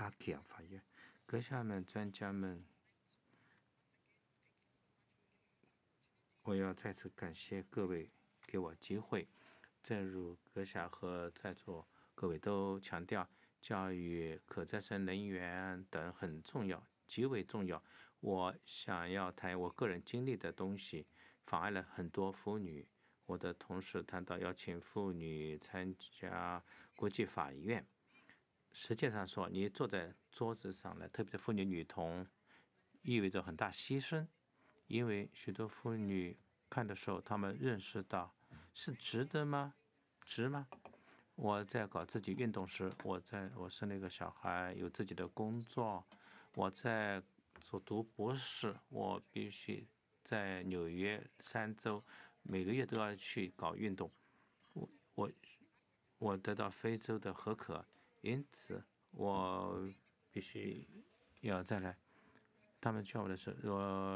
阿基亚法院。阁下们、专家们，我要再次感谢各位给我机会。正如阁下和在座各位都强调，教育、可再生能源等很重要，极为重要。我想要谈我个人经历的东西，妨碍了很多妇女。我的同事谈到邀请妇女参加国际法院。实际上说，你坐在桌子上来，特别是妇女女童，意味着很大牺牲，因为许多妇女看的时候，她们认识到是值得吗？值吗？我在搞自己运动时，我生了一个小孩，有自己的工作，我在读博士，我必须在纽约3周，每个月都要去搞运动。我我得到非洲的核可，因此我必须要再来。他们叫我的是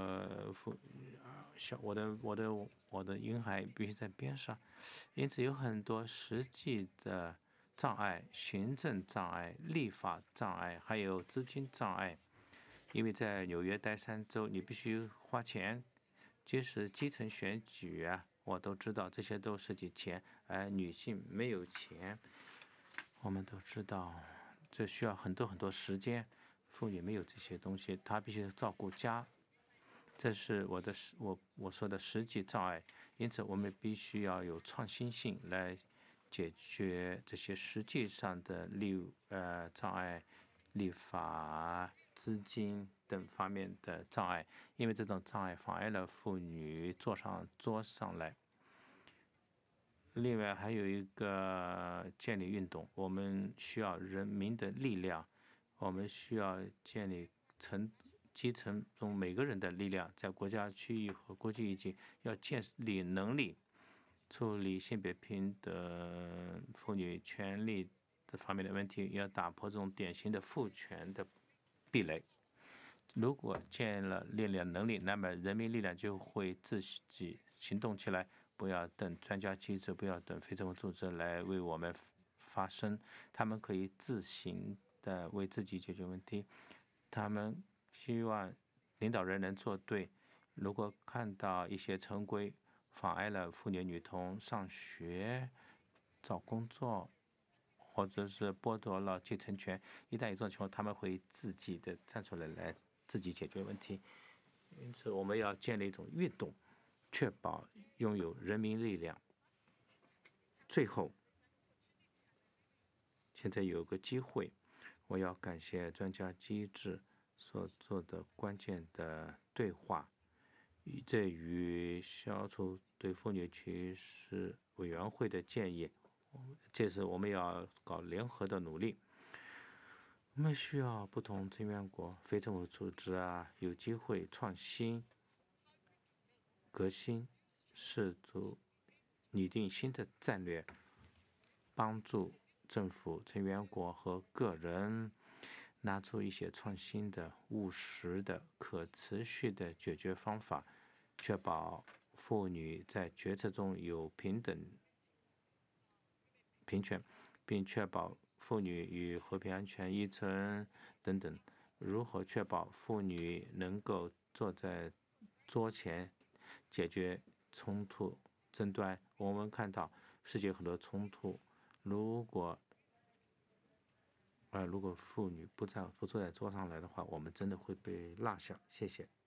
我的婴孩必须在边上，因此有很多实际的障碍，行政障碍、立法障碍，还有资金障碍。因为在纽约待3周，你必须花钱，即使基层选举啊，我都知道这些都涉及钱，而女性没有钱。我们都知道，这需要很多时间。妇女没有这些东西，她必须照顾家，这是我说的实际障碍。因此，我们必须要有创新性来解决这些实际上的障碍、立法、资金等方面的障碍，因为这种障碍妨碍了妇女坐上桌上来。另外还有一个建立运动，我们需要人民的力量，我们需要建立基层中每个人的力量，在国家、区域和国际已经要建立能力，处理性别平等、妇女权利这方面的问题，要打破这种典型的父权的壁垒。如果建了力量能力，那么人民力量就会自己行动起来。不要等专家机制，不要等非政府组织来为我们发声，他们可以自行的为自己解决问题。他们希望领导人能做对。如果看到一些成规妨碍了妇女女童上学、找工作，或者是剥夺了继承权，一旦有这种情况，他们会自己的站出来自己解决问题。因此，我们要建立一种运动，确保拥有人民力量。最后，现在有个机会，我要感谢专家机制所做的关键的对话，这与消除对妇女歧视委员会的建议，这是我们要搞联合的努力。我们需要不同成员国、非政府组织啊，有机会创新、革新，试图拟定新的战略，帮助政府成员国和个人拿出一些创新的、务实的、可持续的解决方法，确保妇女在决策中有平权，并确保妇女与和平、安全、依存等等。如何确保妇女能够坐在桌前解决冲突、争端？我们看到世界很多冲突，如果妇女不坐在桌上来的话，我们真的会被落下。谢谢。